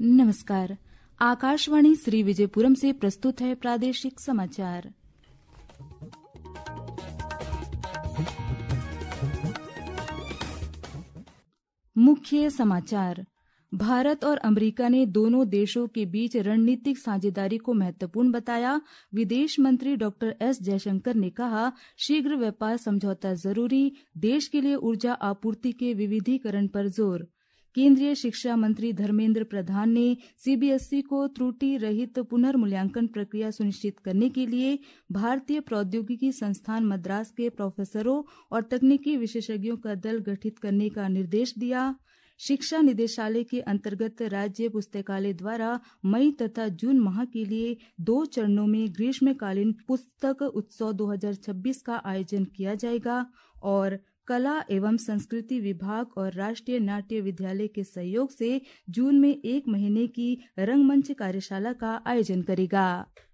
नमस्कार। आकाशवाणी श्री विजयपुरम से प्रस्तुत है प्रादेशिक समाचार। मुख्य समाचार। भारत और अमेरिका ने दोनों देशों के बीच रणनीतिक साझेदारी को महत्वपूर्ण बताया। विदेश मंत्री डॉक्टर एस जयशंकर ने कहा, शीघ्र व्यापार समझौता जरूरी, देश के लिए ऊर्जा आपूर्ति के विविधीकरण पर जोर। केंद्रीय शिक्षा मंत्री धर्मेंद्र प्रधान ने सीबीएसई को त्रुटि रहित पुनर्मूल्यांकन प्रक्रिया सुनिश्चित करने के लिए भारतीय प्रौद्योगिकी संस्थान मद्रास के प्रोफेसरों और तकनीकी विशेषज्ञों का दल गठित करने का निर्देश दिया। शिक्षा निदेशालय के अंतर्गत राज्य पुस्तकालय द्वारा मई तथा जून माह के लिए 2 चरणों में ग्रीष्मकालीन पुस्तक उत्सव 2026 का आयोजन किया जाएगा और कला एवं संस्कृति विभाग और राष्ट्रीय नाट्य विद्यालय के सहयोग से जून में 1 महीने की रंगमंच कार्यशाला का आयोजन करेगा।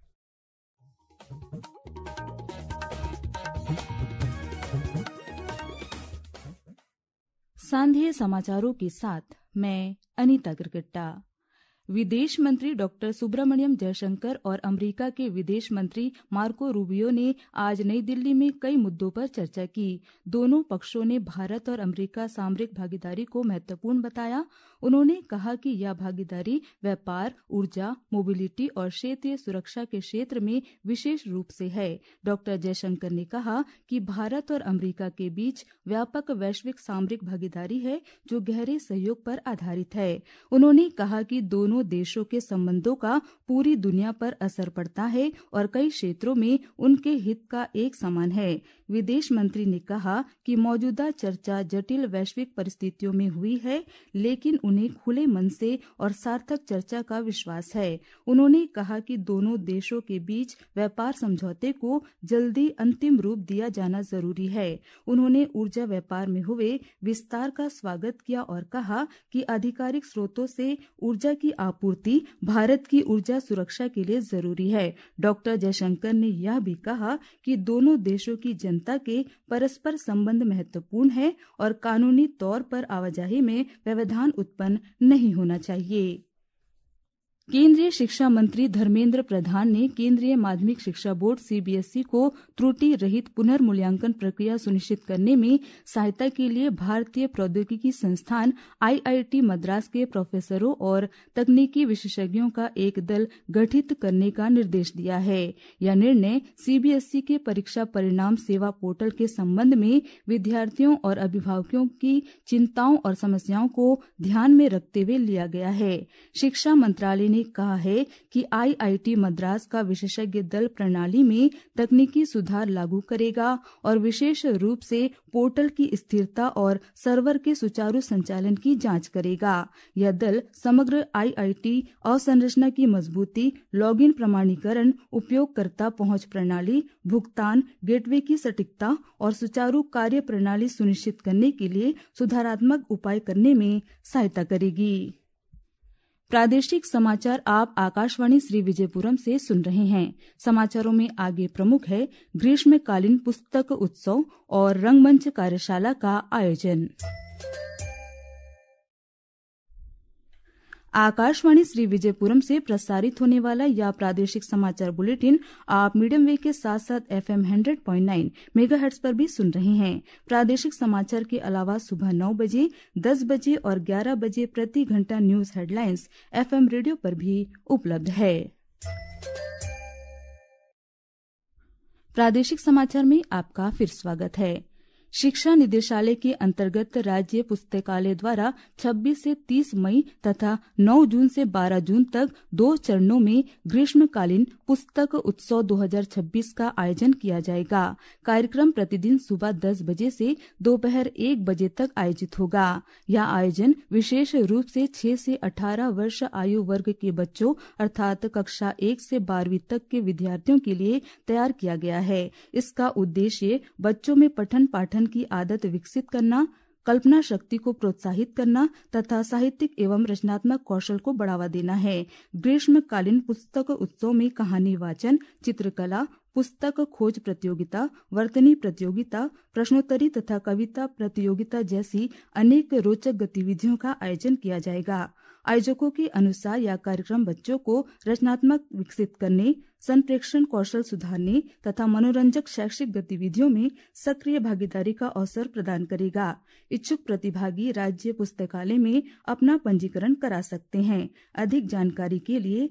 सांध्य समाचारों के साथ मैं अनीता गिरगिट्टा। विदेश मंत्री डॉक्टर सुब्रमण्यम जयशंकर और अमेरिका के विदेश मंत्री मार्को रूबियो ने आज नई दिल्ली में कई मुद्दों पर चर्चा की। दोनों पक्षों ने भारत और अमेरिका सामरिक भागीदारी को महत्वपूर्ण बताया। उन्होंने कहा कि यह भागीदारी व्यापार, ऊर्जा, मोबिलिटी और क्षेत्रीय सुरक्षा के क्षेत्र में विशेष रूप से है। डॉक्टर जयशंकर ने कहा कि भारत और अमेरिका के बीच व्यापक वैश्विक सामरिक भागीदारी है जो गहरे सहयोग पर आधारित है। उन्होंने कहा कि दोनों देशों के संबंधों का पूरी दुनिया पर असर पड़ता है और कई क्षेत्रों में उनके हित का एक समान है। विदेश मंत्री ने कहा कि मौजूदा चर्चा जटिल वैश्विक परिस्थितियों में हुई है, लेकिन उन्हें खुले मन से और सार्थक चर्चा का विश्वास है। उन्होंने कहा कि दोनों देशों के बीच व्यापार समझौते को जल्दी अंतिम रूप दिया जाना जरूरी है। उन्होंने ऊर्जा व्यापार में हुए विस्तार का स्वागत किया और कहा कि आधिकारिक स्रोतों से ऊर्जा की आपूर्ति भारत की ऊर्जा सुरक्षा के लिए जरूरी है। डॉक्टर जयशंकर ने यह भी कहा कि दोनों देशों की जनता के परस्पर संबंध महत्वपूर्ण है और कानूनी तौर पर आवाजाही में व्यवधान उत्पन्न नहीं होना चाहिए। केंद्रीय शिक्षा मंत्री धर्मेंद्र प्रधान ने केंद्रीय माध्यमिक शिक्षा बोर्ड सीबीएसई को त्रुटि रहित पुनर्मूल्यांकन प्रक्रिया सुनिश्चित करने में सहायता के लिए भारतीय प्रौद्योगिकी संस्थान आईआईटी मद्रास के प्रोफेसरों और तकनीकी विशेषज्ञों का एक दल गठित करने का निर्देश दिया है। यह निर्णय सीबीएसई के परीक्षा परिणाम सेवा पोर्टल के संबंध में विद्यार्थियों और अभिभावकों की चिंताओं और समस्याओं को ध्यान में रखते हुए लिया गया है। शिक्षा मंत्रालय ने कहा है कि आईआईटी मद्रास का विशेषज्ञ दल प्रणाली में तकनीकी सुधार लागू करेगा और विशेष रूप से पोर्टल की स्थिरता और सर्वर के सुचारू संचालन की जांच करेगा। यह दल समग्र आईआईटी अवसंरचना की मजबूती, लॉगिन प्रमाणीकरण, उपयोगकर्ता पहुंच प्रणाली, भुगतान गेटवे की सटीकता और सुचारू कार्य प्रणाली सुनिश्चित करने के लिए सुधारात्मक उपाय करने में सहायता करेगी। प्रादेशिक समाचार आप आकाशवाणी श्री विजयपुरम से सुन रहे हैं। समाचारों में आगे प्रमुख है ग्रीष्मकालीन पुस्तक उत्सव और रंगमंच कार्यशाला का आयोजन। आकाशवाणी श्री विजयपुरम से प्रसारित होने वाला यह प्रादेशिक समाचार बुलेटिन आप मीडियम वेव के साथ साथ FM 100.9 मेगाहर्ट्ज पर भी सुन रहे हैं। प्रादेशिक समाचार के अलावा सुबह 9 बजे, 10 बजे और 11 बजे प्रति घंटा न्यूज हेडलाइंस FM रेडियो पर भी उपलब्ध है। प्रादेशिक समाचार में आपका फिर स्वागत है। शिक्षा निदेशालय के अंतर्गत राज्य पुस्तकालय द्वारा 26 से 30 मई तथा 9 जून से 12 जून तक 2 चरणों में ग्रीष्मकालीन पुस्तक उत्सव 2026 का आयोजन किया जाएगा। कार्यक्रम प्रतिदिन सुबह 10 बजे से दोपहर 1 बजे तक आयोजित होगा। यह आयोजन विशेष रूप से 6 से 18 वर्ष आयु वर्ग के बच्चों अर्थात कक्षा 1 से 12वीं तक के विद्यार्थियों के लिए तैयार किया गया है। इसका उद्देश्य बच्चों में पठन पाठन की आदत विकसित करना, कल्पना शक्ति को प्रोत्साहित करना तथा साहित्यिक एवं रचनात्मक कौशल को बढ़ावा देना है। ग्रीष्मकालीन पुस्तक उत्सव में कहानी वाचन, चित्रकला, पुस्तक खोज प्रतियोगिता, वर्तनी प्रतियोगिता, प्रश्नोत्तरी तथा कविता प्रतियोगिता जैसी अनेक रोचक गतिविधियों का आयोजन किया जाएगा। आयोजकों के अनुसार यह कार्यक्रम बच्चों को रचनात्मक विकसित करने, संप्रेषण कौशल सुधारने तथा मनोरंजक शैक्षिक गतिविधियों में सक्रिय भागीदारी का अवसर प्रदान करेगा। इच्छुक प्रतिभागी राज्य पुस्तकालय में अपना पंजीकरण करा सकते हैं। अधिक जानकारी के लिए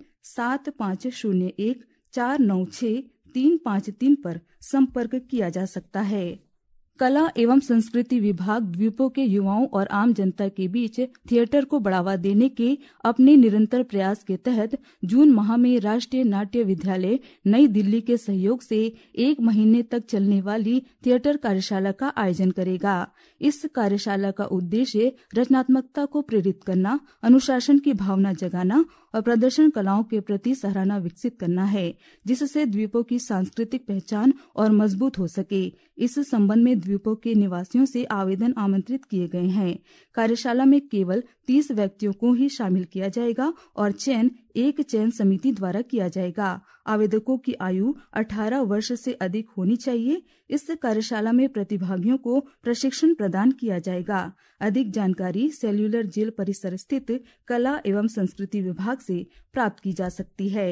7501496353 पर संपर्क किया जा सकता है। कला एवं संस्कृति विभाग द्वीपों के युवाओं और आम जनता के बीच थिएटर को बढ़ावा देने के अपने निरंतर प्रयास के तहत जून माह में राष्ट्रीय नाट्य विद्यालय नई दिल्ली के सहयोग से 1 महीने तक चलने वाली थिएटर कार्यशाला का आयोजन करेगा। इस कार्यशाला का उद्देश्य रचनात्मकता को प्रेरित करना, अनुशासन की भावना जगाना और प्रदर्शन कलाओं के प्रति सराहना विकसित करना है, जिससे द्वीपों की सांस्कृतिक पहचान और मजबूत हो सके। इस संबंध में द्वीपों के निवासियों से आवेदन आमंत्रित किए गए हैं। कार्यशाला में केवल 30 व्यक्तियों को ही शामिल किया जाएगा और चयन एक चयन समिति द्वारा किया जाएगा। आवेदकों की आयु 18 वर्ष से अधिक होनी चाहिए। इस कार्यशाला में प्रतिभागियों को प्रशिक्षण प्रदान किया जाएगा। अधिक जानकारी सेल्युलर जेल परिसर स्थित कला एवं संस्कृति विभाग से प्राप्त की जा सकती है।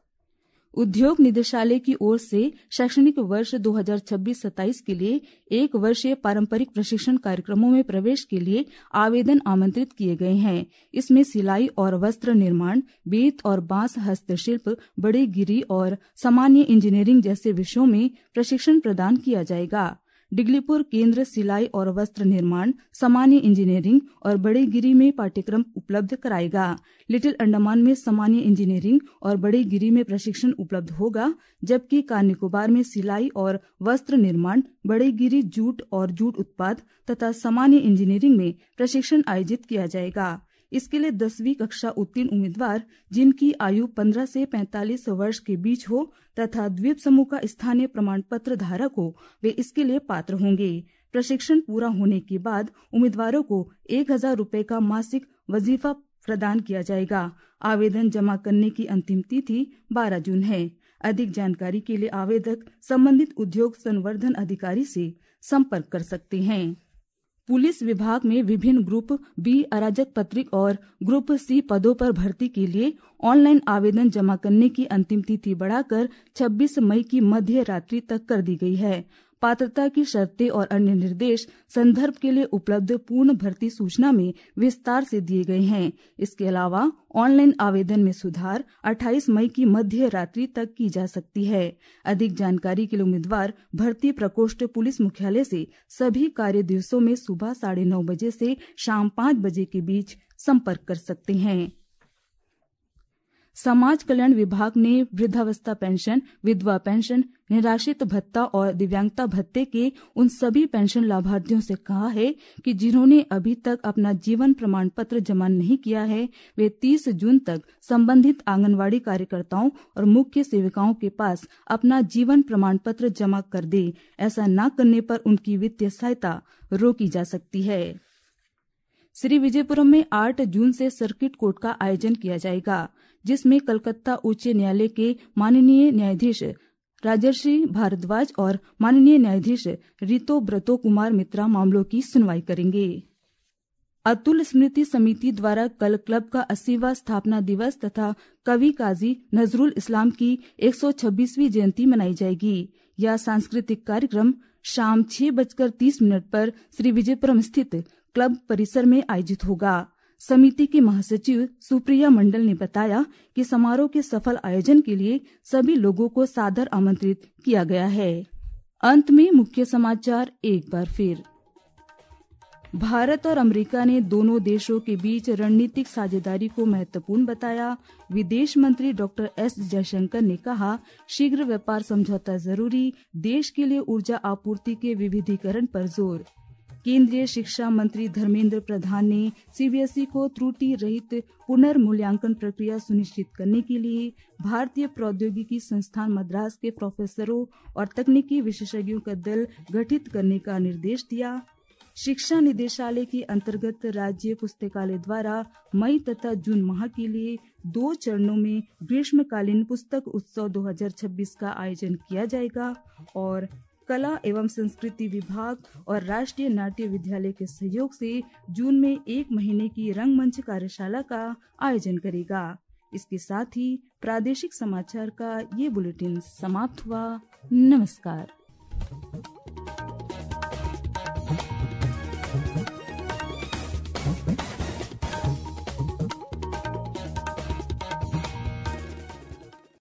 उद्योग निदेशालय की ओर से शैक्षणिक वर्ष 2026-27 के लिए 1 वर्षीय पारंपरिक प्रशिक्षण कार्यक्रमों में प्रवेश के लिए आवेदन आमंत्रित किए गए हैं। इसमें सिलाई और वस्त्र निर्माण, बेत और बांस हस्तशिल्प, बड़ेगिरी और सामान्य इंजीनियरिंग जैसे विषयों में प्रशिक्षण प्रदान किया जाएगा। डिगलीपुर केंद्र सिलाई और वस्त्र निर्माण, सामान्य इंजीनियरिंग और बड़ेगिरी में पाठ्यक्रम उपलब्ध कराएगा। लिटिल अंडमान में सामान्य इंजीनियरिंग और बड़ेगिरी में प्रशिक्षण उपलब्ध होगा, जबकि कार निकोबार में सिलाई और वस्त्र निर्माण, बड़ेगिरी जूट और जूट उत्पाद तथा सामान्य इंजीनियरिंग में प्रशिक्षण आयोजित किया जाएगा। इसके लिए 10वीं कक्षा उत्तीर्ण उम्मीदवार जिनकी आयु 15 से 45 वर्ष के बीच हो तथा द्वीप समूह का स्थानीय प्रमाण पत्र धारक हो, वे इसके लिए पात्र होंगे। प्रशिक्षण पूरा होने के बाद उम्मीदवारों को 1000 रुपए का मासिक वजीफा प्रदान किया जाएगा। आवेदन जमा करने की अंतिम तिथि 12 जून है। अधिक जानकारी के लिए आवेदक संबंधित उद्योग संवर्धन अधिकारी से संपर्क कर सकते हैं। पुलिस विभाग में विभिन्न ग्रुप बी अराजक पत्रिक और ग्रुप सी पदों पर भर्ती के लिए ऑनलाइन आवेदन जमा करने की अंतिम तिथि बढ़ाकर 26 मई की मध्य रात्रि तक कर दी गई है। पात्रता की शर्तें और अन्य निर्देश संदर्भ के लिए उपलब्ध पूर्ण भर्ती सूचना में विस्तार से दिए गए हैं। इसके अलावा ऑनलाइन आवेदन में सुधार 28 मई की मध्य रात्रि तक की जा सकती है। अधिक जानकारी के लिए उम्मीदवार भर्ती प्रकोष्ठ पुलिस मुख्यालय से सभी कार्य दिवसों में सुबह 9:30 बजे से शाम 5 बजे के बीच संपर्क कर सकते हैं। समाज कल्याण विभाग ने वृद्धावस्था पेंशन, विधवा पेंशन, निराश्रित भत्ता और दिव्यांगता भत्ते के उन सभी पेंशन लाभार्थियों से कहा है कि जिन्होंने अभी तक अपना जीवन प्रमाण पत्र जमा नहीं किया है, वे 30 जून तक संबंधित आंगनवाड़ी कार्यकर्ताओं और मुख्य सेविकाओं के पास अपना जीवन प्रमाण पत्र जमा कर दे। ऐसा न करने पर उनकी वित्तीय सहायता रोकी जा सकती है। श्री विजयपुरम में 8 जून से सर्किट कोर्ट का आयोजन किया जाएगा, जिसमें कलकत्ता उच्च न्यायालय के माननीय न्यायाधीश राजर्षि भारद्वाज और माननीय न्यायाधीश रितो ब्रतो कुमार मित्रा मामलों की सुनवाई करेंगे। अतुल स्मृति समिति द्वारा कल क्लब का 80वां स्थापना दिवस तथा कवि काजी नजरुल इस्लाम की 126वीं जयंती मनाई जाएगी। यह सांस्कृतिक कार्यक्रम शाम 6:30 पर श्री विजयपुरम स्थित क्लब परिसर में आयोजित होगा। समिति की महासचिव सुप्रिया मंडल ने बताया कि समारोह के सफल आयोजन के लिए सभी लोगों को सादर आमंत्रित किया गया है। अंत में मुख्य समाचार एक बार फिर। भारत और अमेरिका ने दोनों देशों के बीच रणनीतिक साझेदारी को महत्वपूर्ण बताया। विदेश मंत्री डॉक्टर एस जयशंकर ने कहा, शीघ्र व्यापार समझौता जरूरी, देश के लिए ऊर्जा आपूर्ति के विविधीकरण पर जोर। केंद्रीय शिक्षा मंत्री धर्मेंद्र प्रधान ने सीबीएसई को त्रुटि रहित पुनर्मूल्यांकन प्रक्रिया सुनिश्चित करने के लिए भारतीय प्रौद्योगिकी संस्थान मद्रास के प्रोफेसरों और तकनीकी विशेषज्ञों का दल गठित करने का निर्देश दिया। शिक्षा निदेशालय के अंतर्गत राज्य पुस्तकालय द्वारा मई तथा जून माह के लिए 2 चरणों में ग्रीष्मकालीन पुस्तक उत्सव 2026 का आयोजन किया जाएगा। और कला एवं संस्कृति विभाग और राष्ट्रीय नाट्य विद्यालय के सहयोग से जून में 1 महीने की रंगमंच कार्यशाला का आयोजन करेगा। इसके साथ ही प्रादेशिक समाचार का ये बुलेटिन समाप्त हुआ। नमस्कार।